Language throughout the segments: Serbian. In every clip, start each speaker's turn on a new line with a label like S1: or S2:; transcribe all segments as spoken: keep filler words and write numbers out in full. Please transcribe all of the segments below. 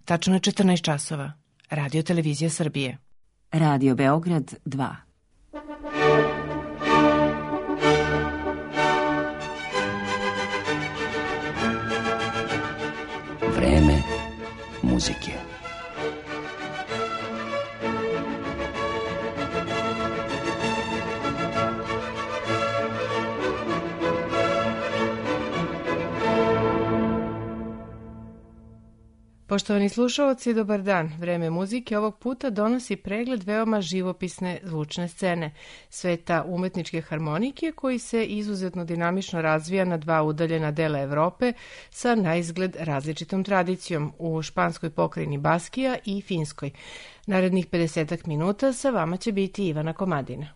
S1: Tačno je četrnaest časova. Radio Televizija Srbije.
S2: Radio Beograd dva.
S3: Vreme muzike.
S1: Poštovani slušaoci, dobar dan. Vreme muzike ovog puta donosi pregled veoma živopisne zvučne scene, sveta umetničke harmonike koji se izuzetno dinamično razvija na dva udaljena dela Evrope sa naizgled različitom tradicijom u španskoj pokrajini Baskija i Finskoj. Narednih pedesetak minuta sa vama će biti Ivana Komadina.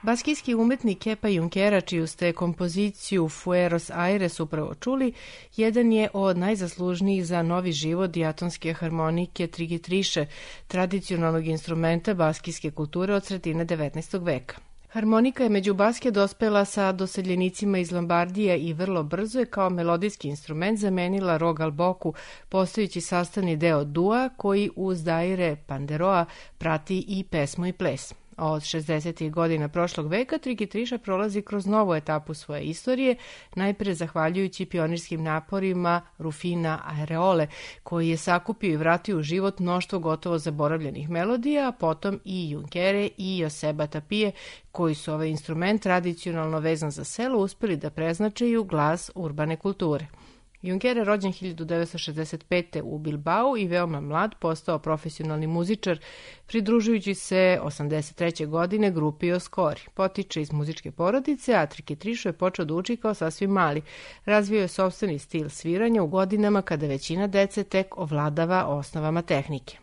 S1: Baskijski umetnik Kepa Junquera, čiju ste kompoziciju Fueros Aires upravo čuli, jedan je od najzaslužnijih za novi život dijatonske harmonike trigitriše, tradicionalnog instrumenta baskijske kulture od sredine devetnaestog veka. Harmonika je među Baske dospela sa doseljenicima iz Lombardija i vrlo brzo je kao melodijski instrument zamenila rogal boku, postojeći sastavni deo dua koji uz daire panderoa prati i pesmu i ples. Od šezdesetih godina prošlog veka trigitriša prolazi kroz novu etapu svoje istorije, najpre zahvaljujući pionirskim naporima Rufina Areole, koji je sakupio i vratio u život mnoštvo gotovo zaboravljenih melodija, a potom i Junquere i Joseba Tapije, koji su ovaj instrument tradicionalno vezan za selo uspeli da preznačaju glas urbane kulture. Junquera, rođen hiljadu devetsto šezdeset pete. u Bilbao i veoma mlad, postao profesionalni muzičar, pridružujući se osamdeset treće. godine grupi Oskori. Potiče iz muzičke porodice, a trigitrišu je počeo da uči kao sasvim mali. Razvio je sopstveni stil sviranja u godinama kada većina dece tek ovladava osnovama tehnike.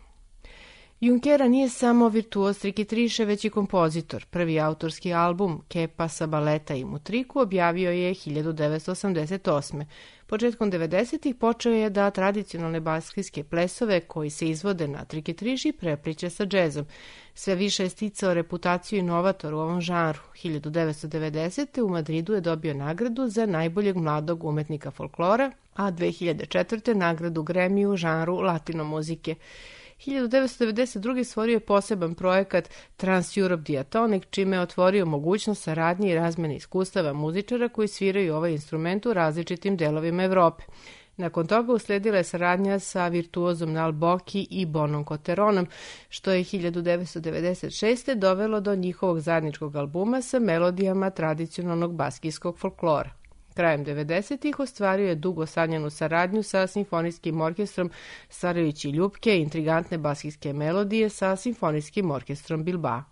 S1: Junquera nije samo virtuoz trigitriše, već i kompozitor. Prvi autorski album Kepa sa baleta i mutriku objavio je hiljadu devetsto osamdeset osme. Početkom devedesetih počeo je da tradicionalne baskijske plesove koji se izvode na trigitriši prepliče sa džezom. Sve više je sticao reputaciju inovator u ovom žanru. hiljadu devetsto devedesete. u Madridu je dobio nagradu za najboljeg mladog umetnika folklora, a dve hiljade četvrte. nagradu Grammy u žanru latino muzike. hiljadu devetsto devedeset druge. stvorio je poseban projekat Trans-Europe Diatonic, čime je otvorio mogućnost saradnje i razmene iskustava muzičara koji sviraju ovaj instrument u različitim delovima Evrope. Nakon toga usledila je saradnja sa virtuozom Nal Boki i Bonom Coteronom, što je hiljadu devetsto devedeset šeste. dovelo do njihovog zajedničkog albuma sa melodijama tradicionalnog baskijskog folklora. Krajem devedesetih. ostvario je dugo sanjanu saradnju sa simfonijskim orkestrom stvarajući ljubke i intrigantne baskijske melodije sa simfonijskim orkestrom Bilbao.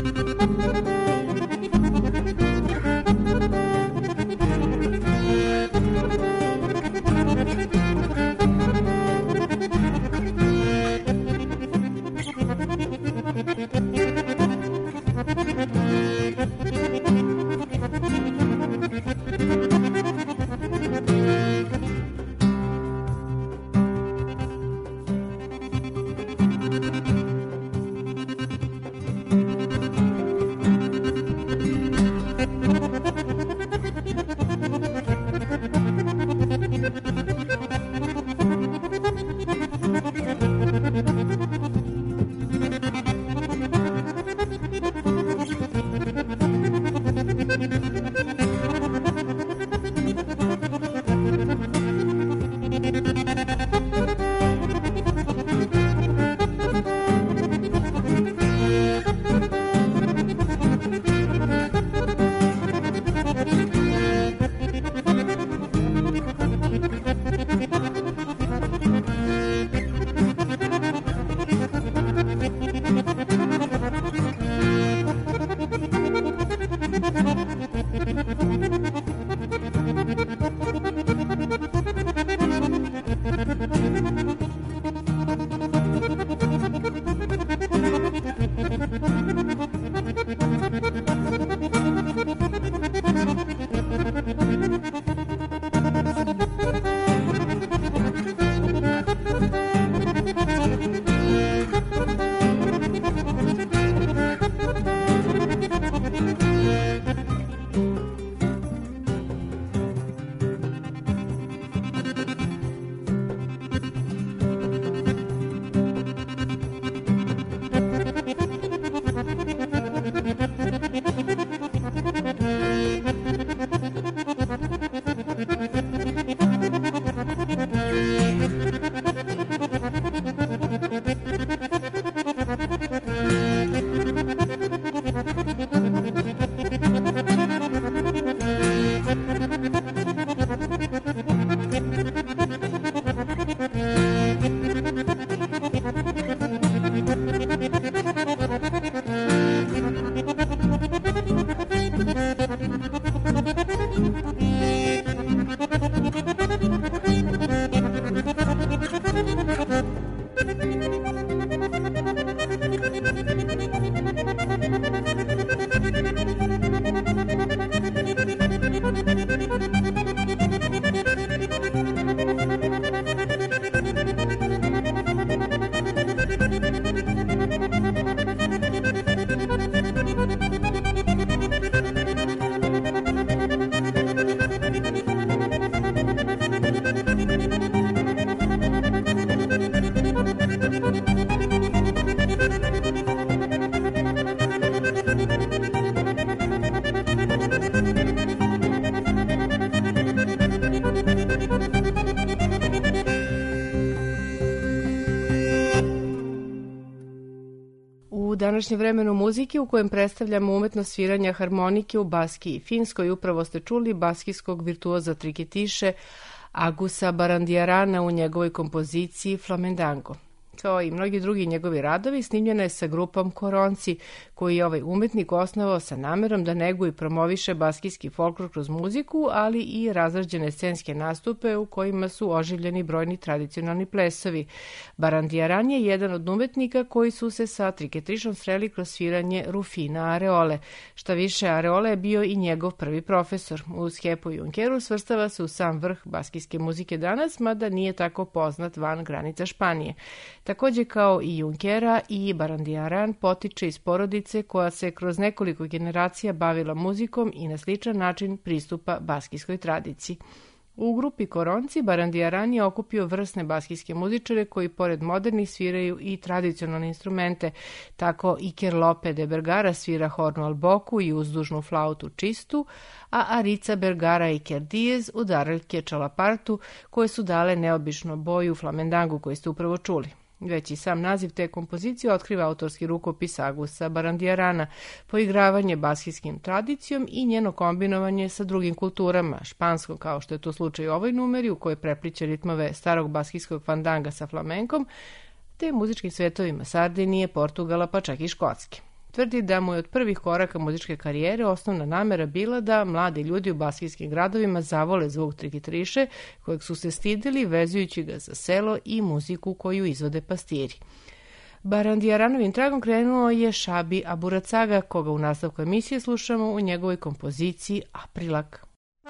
S1: U današnjem vremenu muzike u kojem predstavljamo umetnost sviranja harmonike u Baskiji i Finskoj, upravo ste čuli baskijskog virtuoza triketiše Agusa Barandiarana u njegovoj kompoziciji Flamendango. Kao i mnogi drugi njegovi radovi, snimljena je sa grupom Koronci, koji je ovaj umetnik osnovao sa namerom da neguje i promoviše baskijski folklor kroz muziku, ali i razrađene scenske nastupe u kojima su oživljeni brojni tradicionalni plesovi. Barandiaran je jedan od umetnika koji su se sa triketišom sreli kroz sviranje Rufina Areole. Šta više, Areole je bio i njegov prvi profesor. Uz Hepu Junkeru svrstava se u sam vrh baskijske muzike danas, mada nije tako poznat van granica Španije. Takođe kao i Junkera, i Barandiaran potiče iz porodice koja se kroz nekoliko generacija bavila muzikom i na sličan način pristupa baskijskoj tradiciji. U grupi Koronci Barandiaran je okupio vrsne baskijske muzičare koji pored modernih sviraju i tradicionalne instrumente. Tako Iker Lope de Bergara svira hornu alboku i uzdužnu flautu čistu, a Arica Bergara i Iker Diez udaraljke čalapartu koje su dale neobično boju flamendangu koji ste upravo čuli. Već i sam naziv te kompozicije otkriva autorski rukopis Agusa Barandiarana, poigravanje baskijskim tradicijom i njeno kombinovanje sa drugim kulturama, španskom kao što je to slučaj u ovoj numeri u kojoj prepliče ritmove starog baskijskog fandanga sa flamenkom, te muzičkim svetovima Sardinije, Portugala pa čak i Škotske. Tvrdi da mu je od prvih koraka muzičke karijere osnovna namera bila da mladi ljudi u baskijskim gradovima zavole zvuk trikitriše, kojeg su se stideli vezujući ga za selo i muziku koju izvode pastiri. Barandijaranovim tragom krenuo je Šabi Aburacaga, koga u nastavku emisije slušamo u njegovoj kompoziciji Aprilak.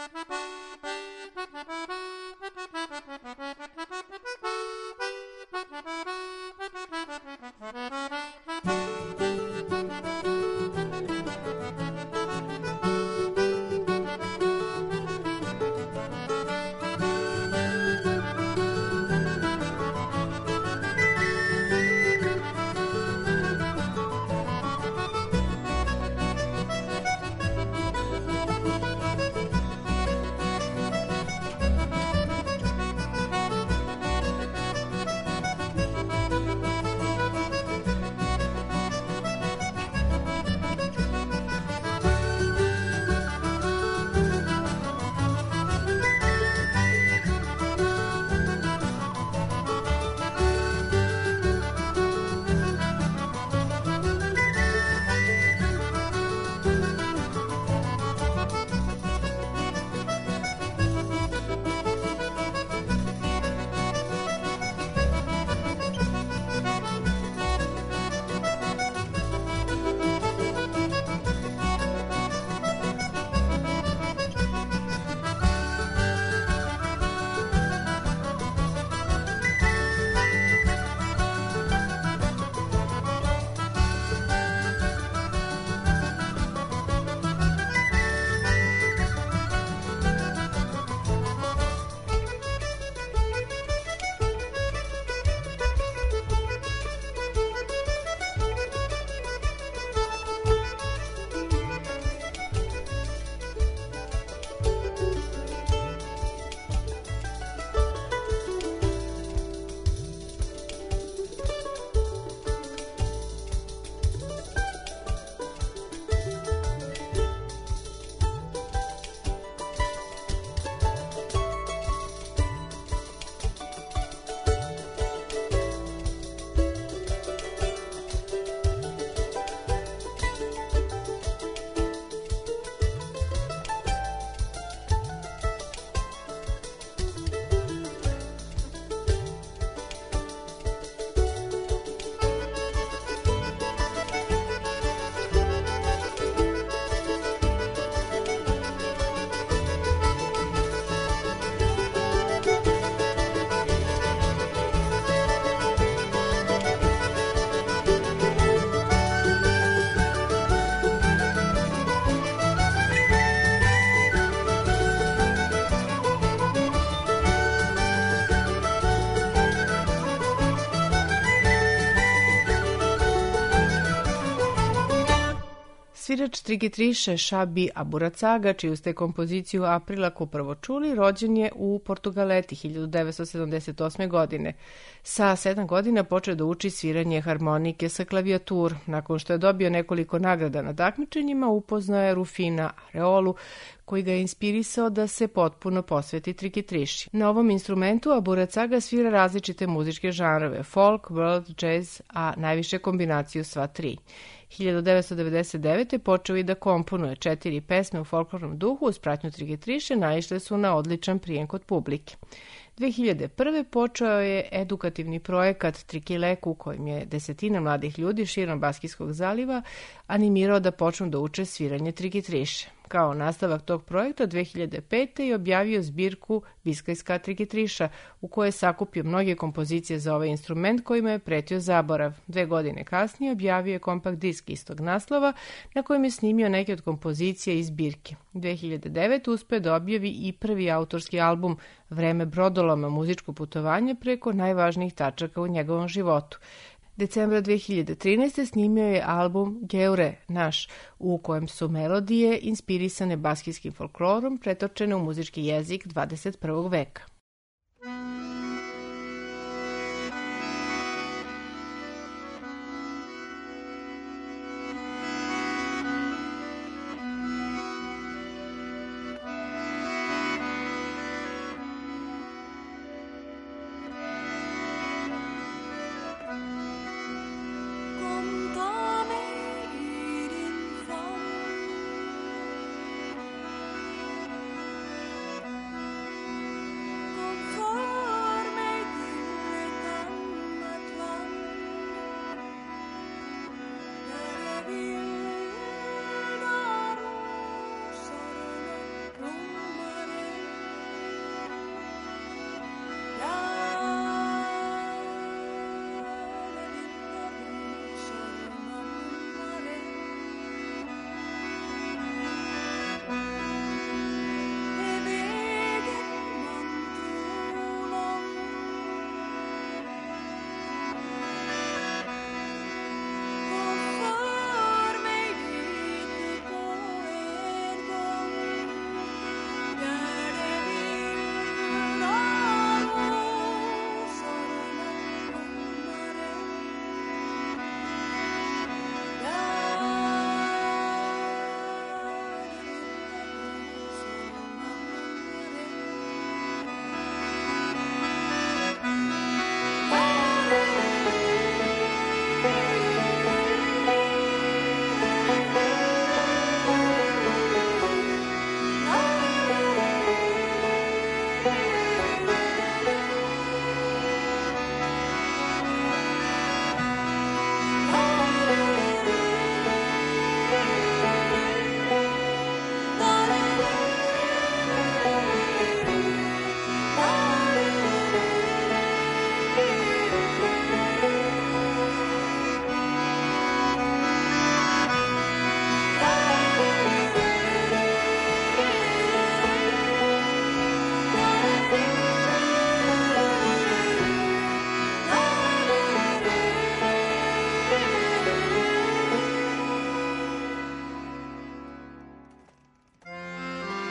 S1: Svirač trikitriše Šabi Aburacaga, čiju ste kompoziciju Aprilak upravo čuli, rođen je u Portugaleti hiljadu devetsto sedamdeset osme. godine. Sa sedam godina počeo da uči sviranje harmonike sa klavijatur. Nakon što je dobio nekoliko nagrada na takmičenjima, upoznao je Rufina Areolu, koji ga je inspirisao da se potpuno posveti trikitriši. Na ovom instrumentu Aburacaga svira različite muzičke žanrove, folk, world, jazz, a najviše kombinaciju sva tri. hiljadu devetsto devedeset devete. počeo i da komponuje četiri pesme u folklornom duhu uz pratnju trikitriše, naišle su na odličan prijem kod publike. dve hiljade prve. počeo je edukativni projekat Trikilek, u kojem je desetina mladih ljudi širom Baskijskog zaliva animirao da počnu da uče sviranje trikitriše. Kao nastavak tog projekta dve hiljade pete. je objavio zbirku Biskajska trikitriša, u kojoj je sakupio mnoge kompozicije za ovaj instrument kojima je pretio zaborav. Dve godine kasnije objavio je kompakt disk istog naslova na kojem je snimio neke od kompozicija iz zbirke. dve hiljade devete. uspeo da objavi i prvi autorski album Vreme brodoloma, muzičko putovanje preko najvažnijih tačaka u njegovom životu. Decembra dve hiljade trinaeste. snimio je album Geure naš, u kojem su melodije inspirisane baskijskim folklorom pretočene u muzički jezik dvadeset prvog. veka.
S4: Contame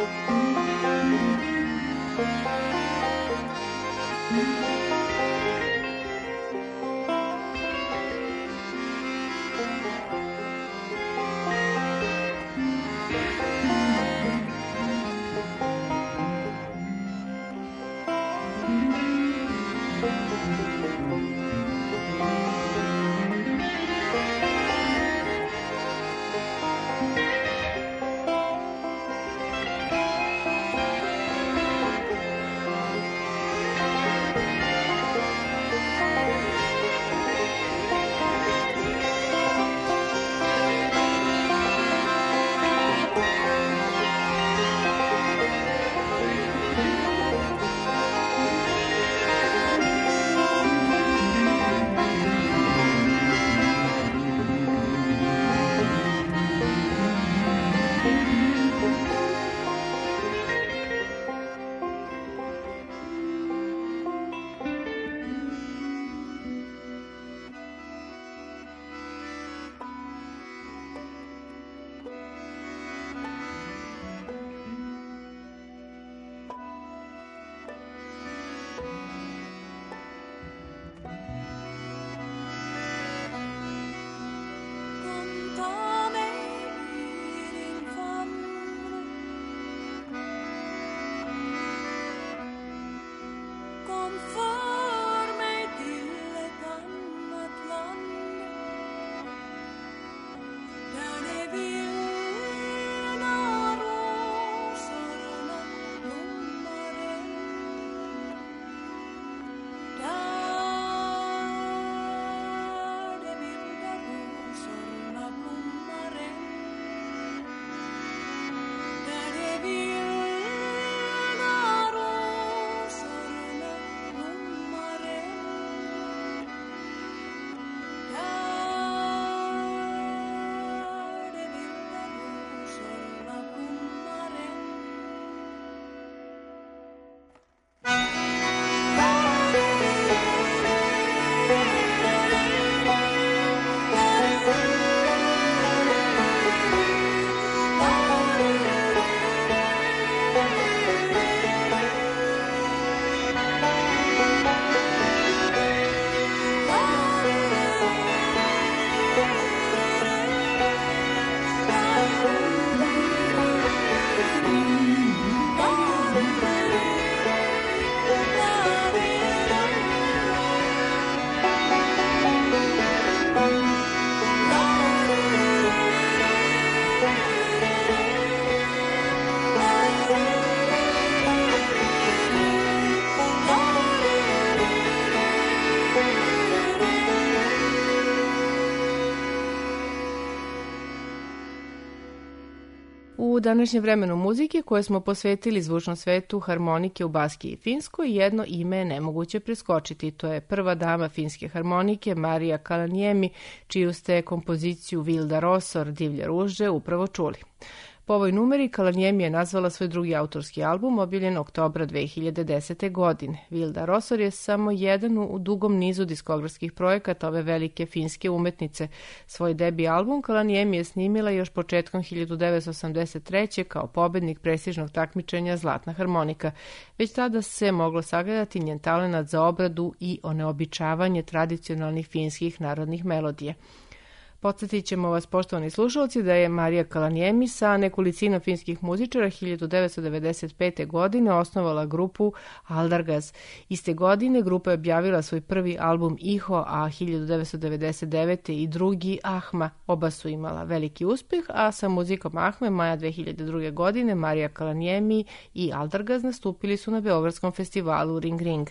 S1: U današnjem vremenu muzike koje smo posvetili zvučnom svetu harmonike u Baskiji i Finskoj, jedno ime je nemoguće preskočiti. To je prva dama finske harmonike Marija Kalanjemi, čiju ste kompoziciju Vilda Rosor, Divlje ruže, upravo čuli. Po ovoj numeri Kalanjemi je nazvala svoj drugi autorski album, objavljen oktobra dve hiljade desete. godine. Vilda Rosor je samo jedan u dugom nizu diskografskih projekata ove velike finske umetnice. Svoj debi album Kalanjemi je snimila još početkom hiljadu devetsto osamdeset treće. kao pobednik prestižnog takmičenja Zlatna harmonika. Već tada se moglo sagledati njen talenat za obradu i oneobičavanje tradicionalnih finskih narodnih melodija. Podsjetit ćemo vas, poštovani slušalci, da je Marija Kalanjemi sa nekolicinom finskih muzičara hiljadu devetsto devedeset pete. godine osnovala grupu Aldargaz. Iste godine grupa je objavila svoj prvi album Iho, a hiljadu devetsto devedeset devete. i drugi Ahma. Oba su imala veliki uspeh, a sa muzikom Ahme maja dve hiljade druge. godine Marija Kalanjemi i Aldargaz nastupili su na Beogradskom festivalu Ring Ring.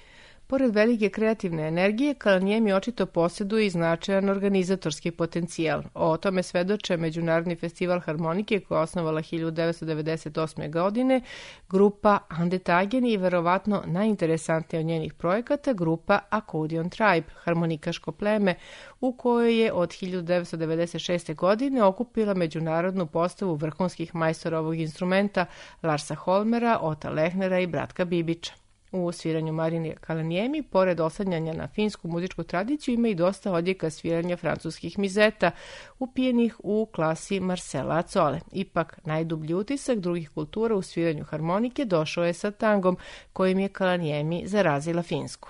S1: Pored velike kreativne energije, Kalanjemi očito posjeduje i značajan organizatorski potencijal. O tome svedoče Međunarodni festival harmonike koja je osnovala hiljadu devetsto devedeset osme. godine, grupa Andetagen i verovatno najinteresantnija od njenih projekata grupa Accordion Tribe, harmonikaško pleme, u kojoj je od hiljadu devetsto devedeset šeste. godine okupila međunarodnu postavu vrhunskih majstora ovog instrumenta Larsa Holmera, Ota Lehnera i Bratka Bibića. U sviranju Marije Kalanijemi, pored oslanjanja na finsku muzičku tradiciju, ima i dosta odjeka sviranja francuskih mizeta, upijenih u klasi Marcela Acole. Ipak, najdublji utisak drugih kultura u sviranju harmonike došao je sa tangom, kojim je Kalanijemi zarazila Finsku.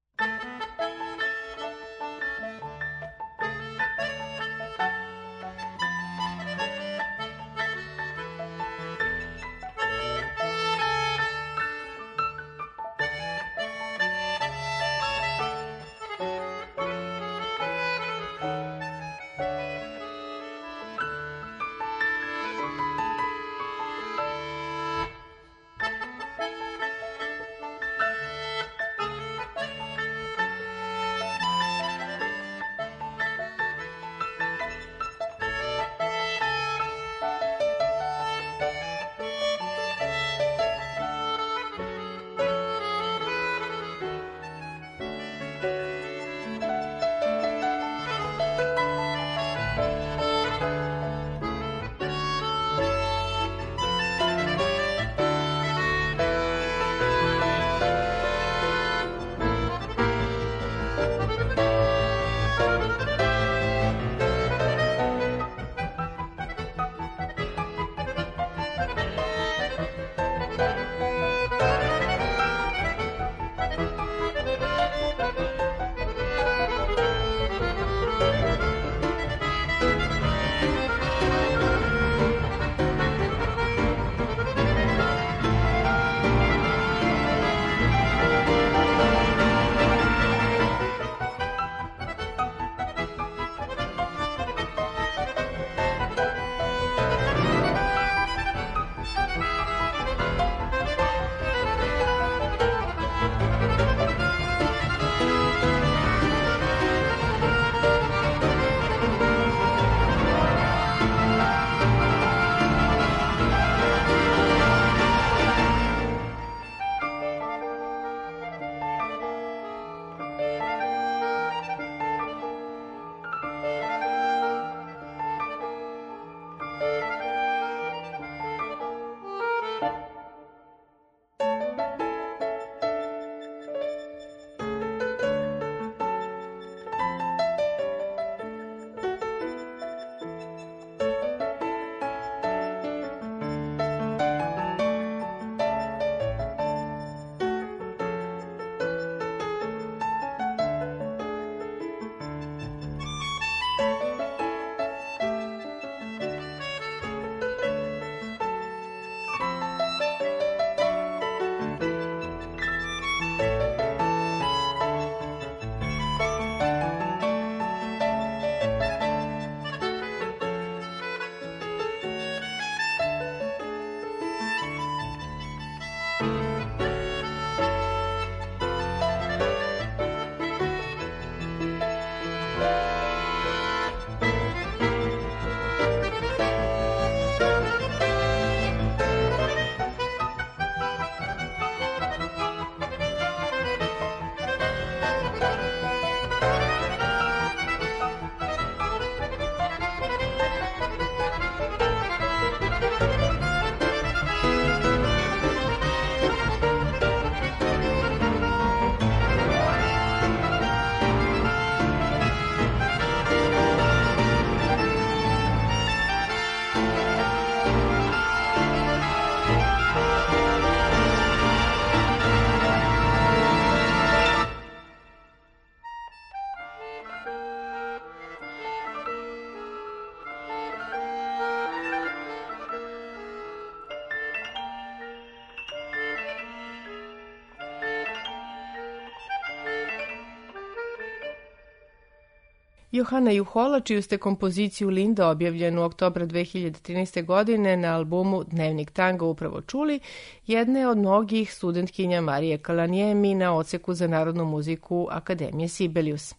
S1: Johana Juhola, čiju ste kompoziciju Linda objavljenu u oktobra dve hiljade trinaeste. godine na albumu Dnevnik tanga upravo čuli, jedna je od mnogih studentkinja Marije Kalanijemi na odseku za narodnu muziku Akademije Sibelius.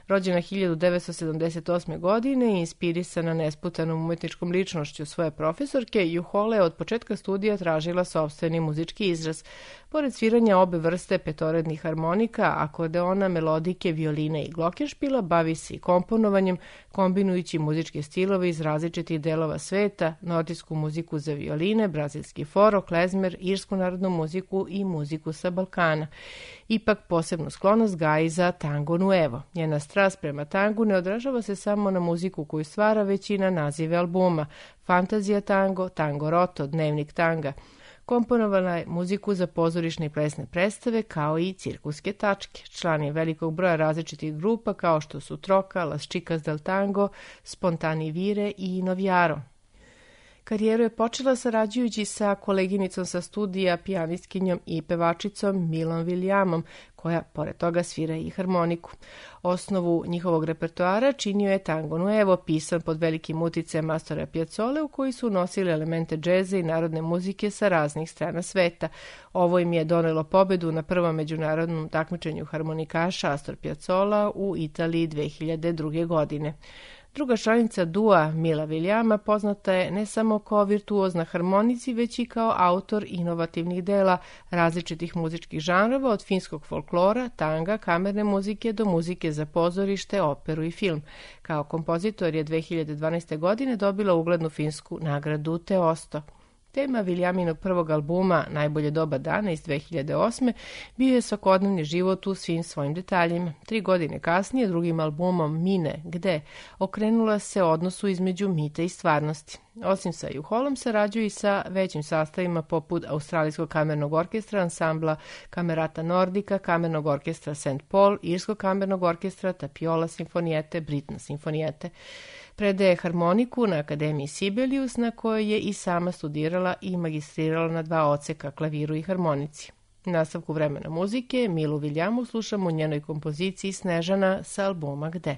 S1: Rođena hiljadu devetsto sedamdeset osme. godine i inspirisana nesputanom umetničkom ličnošću svoje profesorke, Juhola je od početka studija tražila sopstveni muzički izraz. Pored sviranja obe vrste petorednih harmonika, akordeona, melodike, violine i glockenspiela, bavi se i komponovanjem, kombinujući muzičke stilove iz različitih delova sveta, nordijsku muziku za violine, brazilski foro, klezmer, irsku narodnu muziku i muziku sa Balkana. Ipak posebnu sklonost gaji za tango nuevo. Njena strast prema tangu ne odražava se samo na muziku koju stvara, već i na nazive albuma: Fantazija tango, Tango roto, Dnevnik tanga. Komponovala je muziku za pozorišne i plesne predstave, kao i cirkuske tačke. Član je velikog broja različitih grupa, kao što su Troka, Las Chicas del Tango, Spontani Vire i Noviaro. Karijeru je počela sarađujući sa koleginicom sa studija, pijanistkinjom i pevačicom Milom Williamom, koja pored toga svira i harmoniku. Osnovu njihovog repertoara činio je tango nuevo, pisan pod velikim uticajem Astora Piazzole, u koji su nosili elemente džeza i narodne muzike sa raznih strana sveta. Ovo im je donelo pobedu na prvom međunarodnom takmičenju harmonikaša Astor Piazzolla u Italiji dve hiljade druge. godine. Druga članica dua, Mila Williama, poznata je ne samo kao virtuoz na harmonici, već i kao autor inovativnih dela različitih muzičkih žanrova, od finskog folklora, tanga, kamerne muzike do muzike za pozorište, operu i film. Kao kompozitor je dve hiljade dvanaeste. godine dobila uglednu finsku nagradu Teosto. Tema Williaminog prvog albuma Najbolje doba dana iz dve hiljade osme. bio je svakodnevni život u svim svojim detaljima. Tri godine kasnije drugim albumom Mine, Gde, okrenula se odnosu između mita i stvarnosti. Osim sa Juholom sarađuje i sa većim sastavima poput Australijskog kamernog orkestra, ansambla Camerata Nordica, kamernog orkestra Saint Paul, Irskog kamernog orkestra, Tapiola Sinfonijete, Britna Sinfonijete. Predaje harmoniku na Akademiji Sibelius, na kojoj je i sama studirala i magistrirala na dva odseka, klaviru i harmonici. U nastavku vremena muzike Milu Williamu slušamo u njenoj kompoziciji Snežana sa albuma Gde.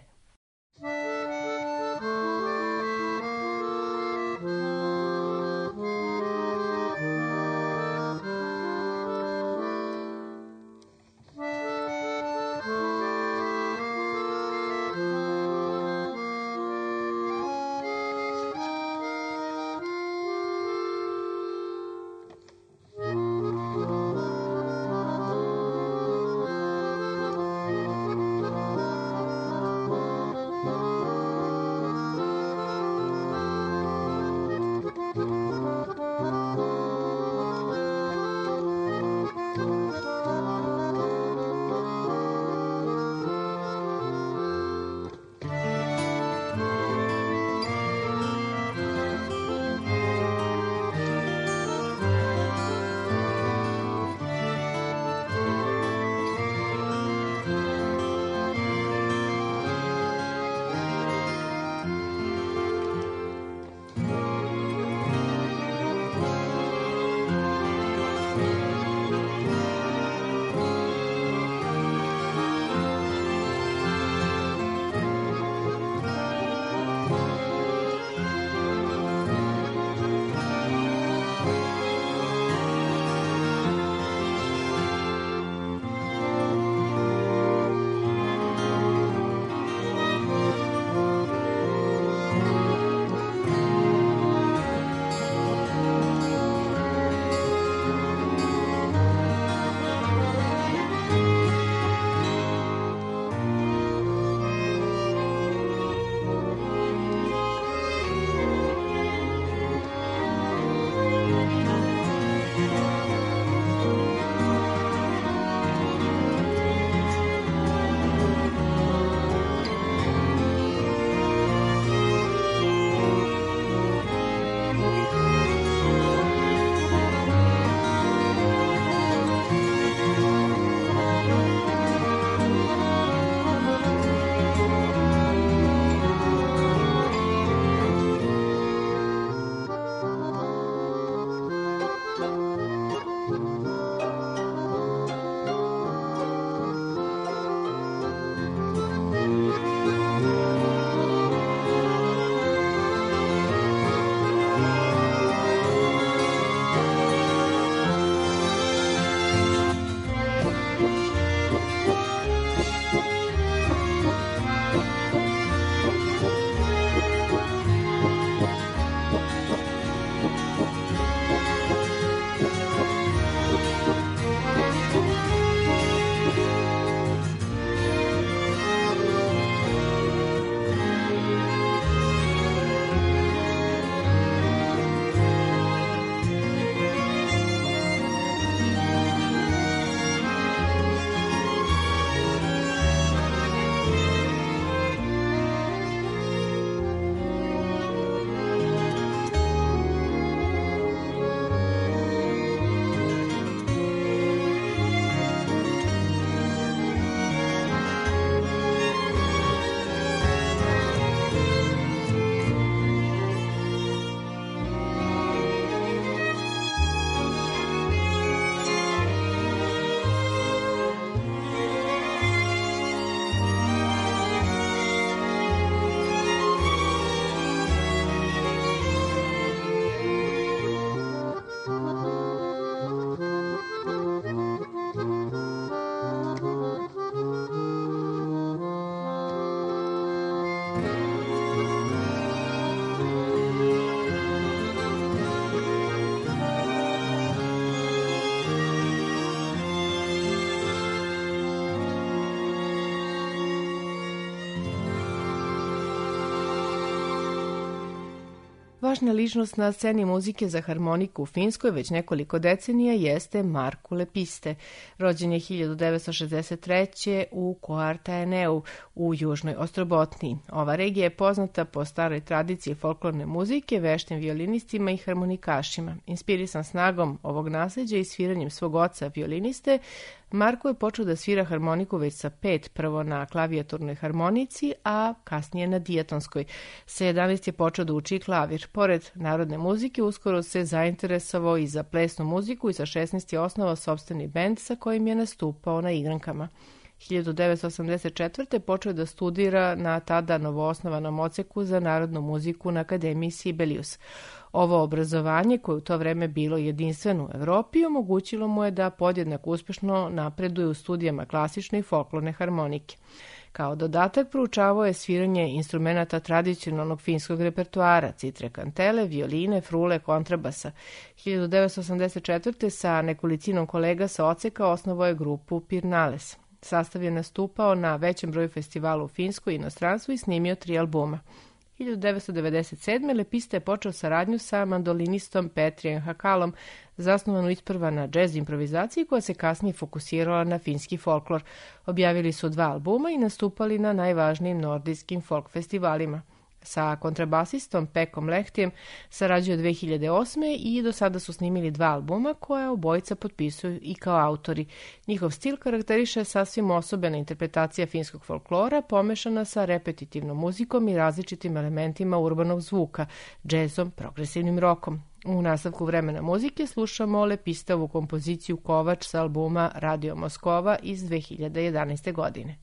S4: Thank you.
S1: važna ličnost na sceni muzike za harmoniku u Finskoj već nekoliko decenija jeste Markku Lepiste. Rođen je hiljadu devetsto šezdeset treće. u Kuortaeneu u južnoj Ostrobotniji. Ova regija je poznata po staroj tradiciji folklorne muzike, veštim violinistima i harmonikašima. Inspirisan snagom ovog nasleđa i sviranjem svog oca violiniste, Marko je počeo da svira harmoniku već sa pet, prvo na klavijaturnoj harmonici, a kasnije na dijatonskoj. Sa jedanaest je počeo da uči klavir. Pored narodne muzike, uskoro se zainteresovao i za plesnu muziku i sa šesnaest je osnovao sopstveni bend sa kojim je nastupao na igrankama. hiljadu devetsto osamdeset četvrte. počeo da studira na tada novoosnovanom odseku za narodnu muziku na Akademiji Sibelius. Ovo obrazovanje, koje u to vreme bilo jedinstveno u Evropi, omogućilo mu je da podjednako uspešno napreduje u studijama klasične i folklorne harmonike. Kao dodatak proučavao je sviranje instrumenata tradicionalnog finskog repertoara, citre kantele, violine, frule, kontrabasa. hiljadu devetsto osamdeset četvrte. sa nekolicinom kolega sa odseka osnovao je grupu Pirnales. Sastav je nastupao na većem broju festivala u Finskoj i inostranstvu i snimio tri albuma. hiljadu devetsto devedeset sedme. Lepiste je počeo saradnju sa mandolinistom Petrijem Hakalom, zasnovanu isprva na džez improvizaciji koja se kasnije fokusirala na finski folklor. Objavili su dva albuma i nastupali na najvažnijim nordijskim folk festivalima. Sa kontrabasistom Pekom Lehtijem sarađuje dve hiljade osme. i do sada su snimili dva albuma koja obojica potpisuju i kao autori. Njihov stil karakteriše sasvim osobena interpretacija finskog folklora pomešana sa repetitivnom muzikom i različitim elementima urbanog zvuka, džezom, progresivnim rokom. U nastavku vremena muzike slušamo Lepistovu kompoziciju Kovač sa albuma Radio Moskova iz dve hiljade jedanaeste. godine.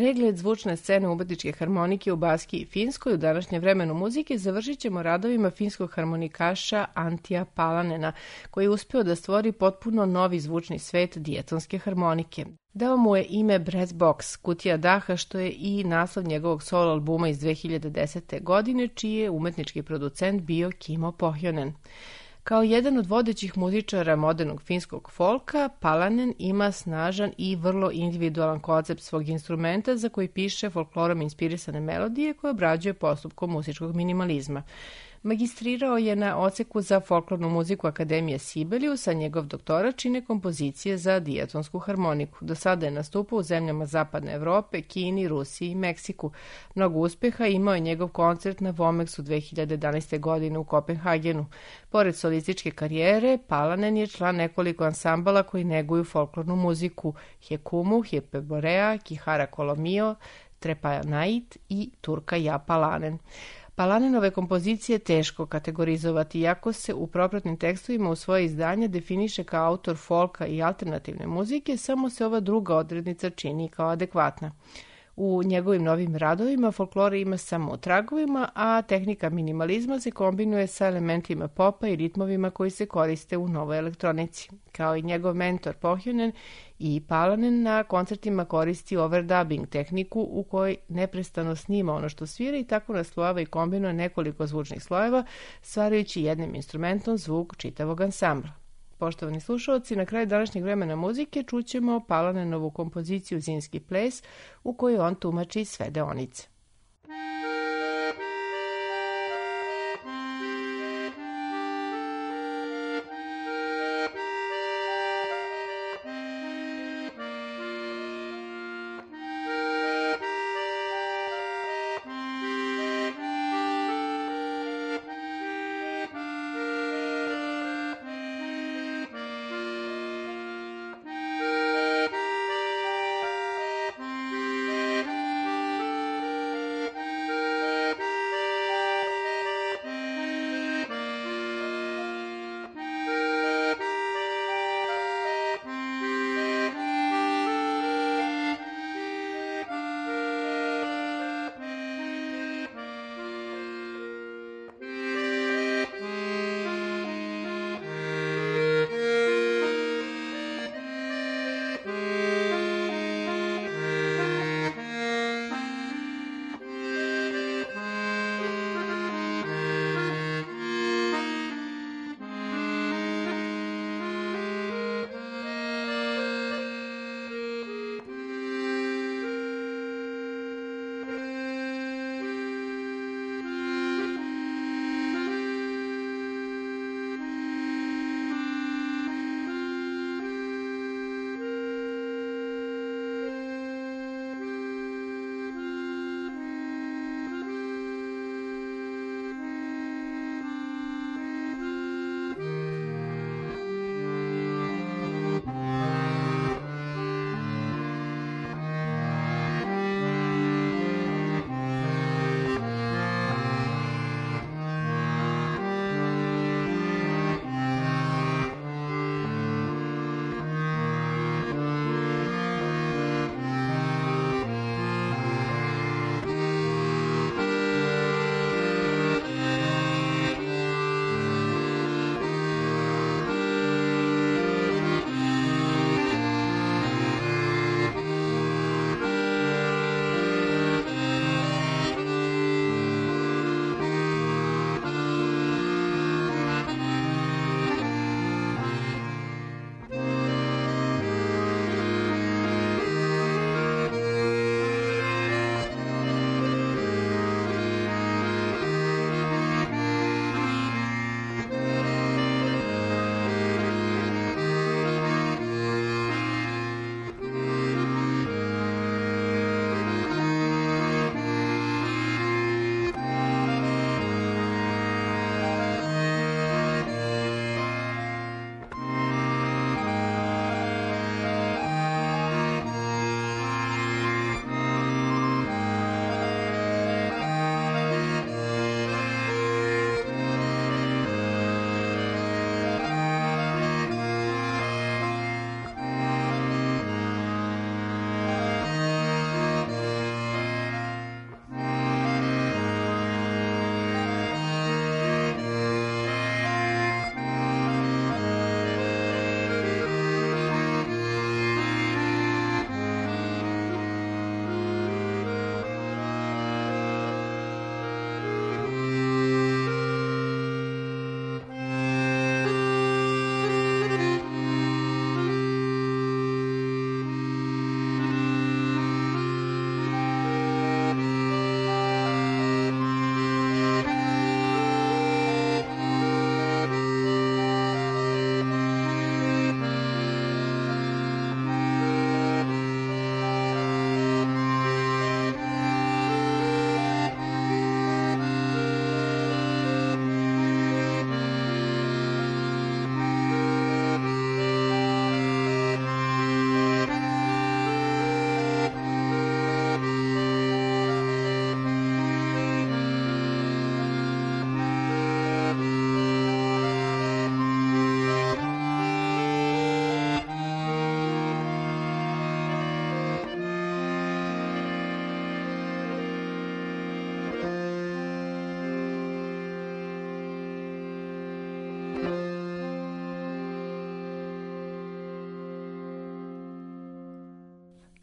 S1: pregled zvučne scene umetničke harmonike u Baskiji i Finskoj u današnjem vremenu muzike završit ćemo radovima finskog harmonikaša Antija Palanena, koji je uspeo da stvori potpuno novi zvučni svet dijatonske harmonike. Dao mu je ime Breath Box, kutija daha, što je i naslov njegovog solo albuma iz dve hiljade desete. godine, čiji je umetnički producent bio Kimmo Pohjonen. Kao jedan od vodećih muzičara modernog finskog folka, Palanen ima snažan i vrlo individualan koncept svog instrumenta za koji piše folklorom inspirisane melodije koje obrađuje postupkom muzičkog minimalizma. Magistrirao je na odseku za folklornu muziku Akademije Sibelius, a njegov doktorat čine kompozicije za dijatonsku harmoniku. Do sada je nastupao u zemljama Zapadne Evrope, Kini, Rusiji i Meksiku. Mnogo uspeha imao je njegov koncert na Vomexu dve hiljade jedanaeste. godine u Kopenhagenu. Pored solističke karijere, Palanen je član nekoliko ansambala koji neguju folklornu muziku: Hekumu, Hipeborea, Kihara Kolomio, Trepanait i Turka Ja Palanen. Palanenove kompozicije je teško kategorizovati, iako se u propratnim tekstovima u svoje izdanja definiše kao autor folka i alternativne muzike, samo se ova druga odrednica čini kao adekvatna. U njegovim novim radovima folklora ima samo u tragovima, a tehnika minimalizma se kombinuje sa elementima popa i ritmovima koji se koriste u novoj elektronici. Kao i njegov mentor Pohjonen, i Palanen na koncertima koristi overdubbing tehniku u kojoj neprestano snima ono što svira i tako naslojava i kombinuje nekoliko zvučnih slojeva, stvarajući jednim instrumentom zvuk čitavog ansambla. Poštovani slušalci, na kraju današnjeg vremena muzike čućemo Palanenovu kompoziciju Zimski ples, u kojoj on tumači sve deonice.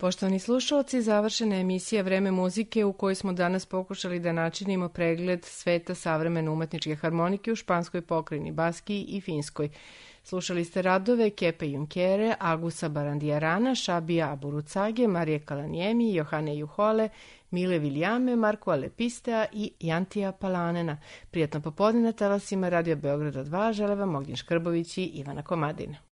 S1: Poštovani slušalci, završena je emisija Vreme muzike u kojoj smo danas pokušali da načinimo pregled sveta savremene umetničke harmonike u španskoj pokrajini Baskiji i Finskoj. Slušali ste radove Kepe Junkere, Agusa Barandijarana, Šabija Aburucage, Marije Kalanjemi, Johane Juhole, Mile Viljame, Marko Alepistea i Jantija Palanena. Prijatno popodne na talasima Radio Beograda dva žele vam Ognjen Škrbović i Ivana Komadina.